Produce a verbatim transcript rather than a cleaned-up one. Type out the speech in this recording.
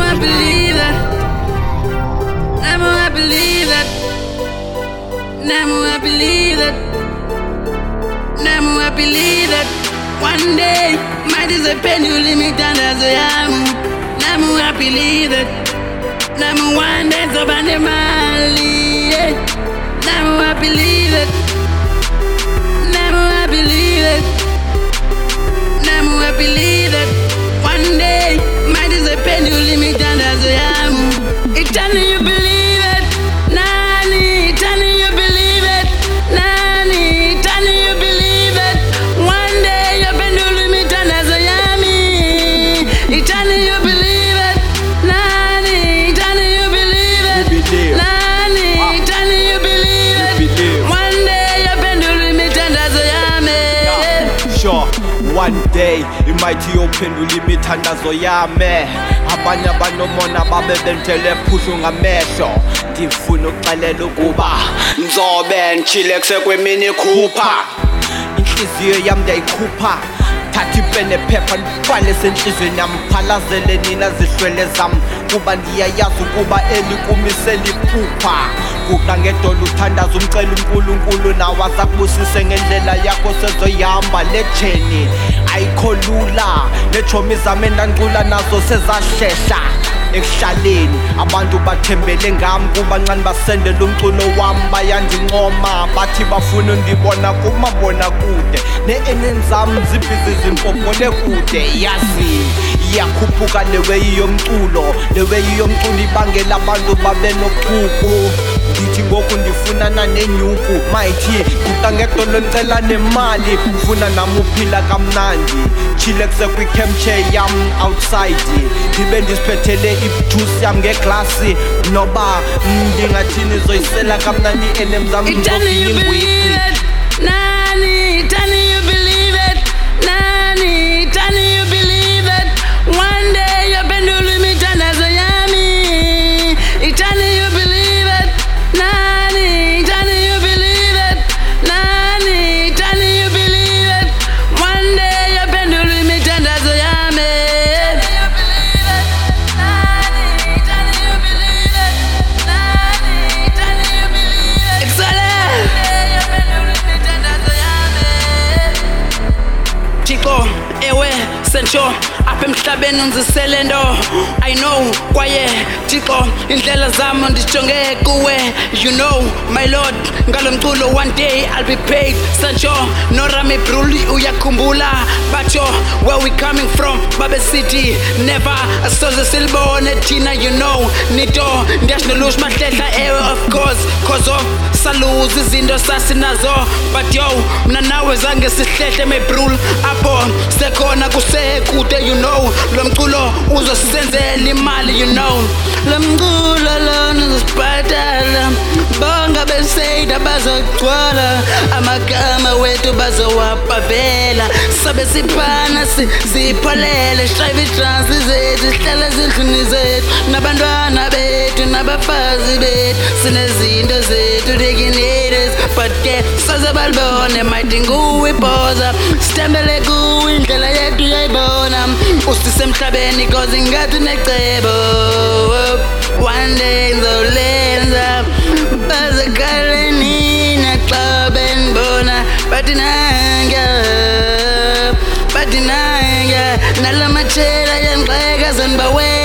I believe that. Never I believe that. Never I believe that. Never I believe that. One day, might is a pen you limit and as I am. Never I believe that. Never one day so bad Mali. Never I believe it. Never I believe it. Never I believe it. One day, might is a pen you limit and as I am. Eternally you believe it. Nani, eternally you believe it. Nani, eternally you believe it. One day your pen you limit and as I am. Eternally you believe it. Nani, eternally you believe it. Nani, eternally you believe it. One day your pen you limit and as I am. Sure, one day imighty open limit thandazo yami. Abanye abanomona babe bentele phushu ngamehlo. Ngifuna ukuxelela ukuba ngizobe ngchile kusekwemini khupha. Inhliziyo yami ndiyayikhupha. Thatha ipene phepha ndibhale senhlizweni yami, phalazele nina zihlwele zami, kuba ndiyayazi ukuba elikumisela iphupha. Guqa ngedolo uthandaza umcela uNkulunkulu nawe azakubusise ngendlela yakho sezoyihamba le journey. Ayikho lula, nechomi zami endandicula nazo sezahlehla ekuhlaleni. Abantu bathembele ngami kuba ncane basendela umculo wami, bayandincoma bathi bafuna undibona kumabona kude. Ne-eneni zami zibhizi zimpophole kude. Yazi iyakhuphuka leweyi yomculo, leweyi yomculo ibangela abantu babe noxhuku. Ngithi ngoku ndifunana nenyuku, mighty guqa ngedolo nicela nemali, ufuna nami uphila kamnandi. Chile kusekwi-campchair yam outside, ndibe ndisiphethele ijuice yam ngeglasi, noba ndingathini zoyisela kamnandi enem zam Eternally you believe it. Nani, eternally you believe it. Nani, eternally you believe it. One day your pen will limit and as I am. Eternally you believe it. Nani, eternally you believe it. Nani, eternally you believe it. One day your pen will limit and as I am. Chico, ewe, Sencho, apha emhlabeni unzisele ndo. I know, kwaye, Chico, indlela zami ndijonge kuwe. You know, my lord, ngalo mculo one day I'll be paid. Sencho, no Rami Bruli uyakhumbula. Bacho, where we coming from, Babe City. Never, soze silbone Tina, you know. Nito, ndiyasinolush mahlehla ewe, of course. Cause of saluzi izinto sasinazo. But yo, mna nawe zange sihlehle me brul. Apo, sekhona kusekude, you know. Lo mculo uzosenzela imali, you know. Lo mculo lona uzosibhadala. Bonga beseyida bazogcwala. Amagama wethu bazowapavela. Sabe siphana sipholele. Strive trans zethu sihlala zindlini zethu. Nabantwana bethu nabafazi bethu. Sinezinto zethu diginators. But ke soze balibone mighty nguwe ipoza. Sitembele kuwe indlela yethu yayibona. Usise emhlabeni cause ingathi necebo. One day ngizolenza. Bazakhala nina xa benibona. Bathi nanga, bathi nanga. Nala machela yangiqheka zonibawe.